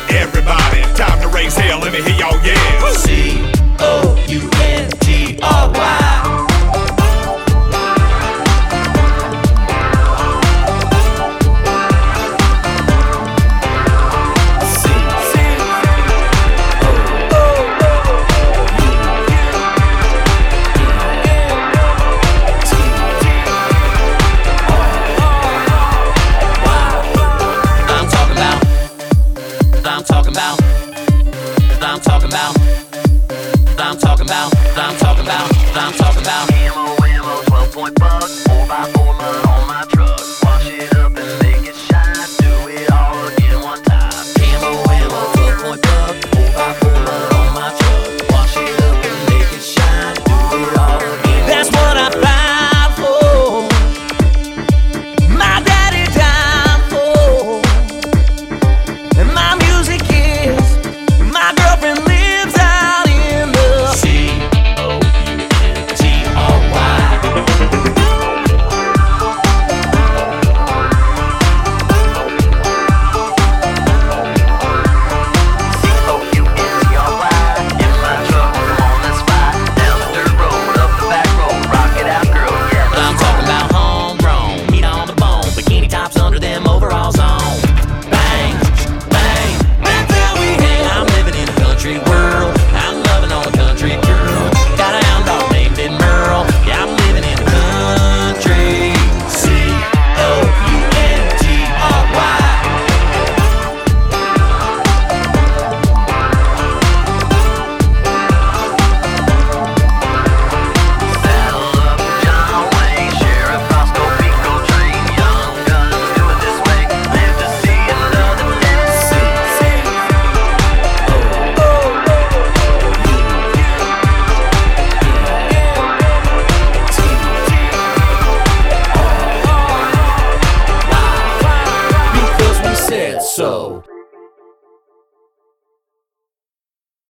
everybody. Time to raise hell, let me hear y'all yell. COUNTRY. I'm talking about ammo, 12-point buck, 4x4 mud on my truck. Wash it up and make it shine. Do it all again one time. Ammo, 12-point buck, 4x4.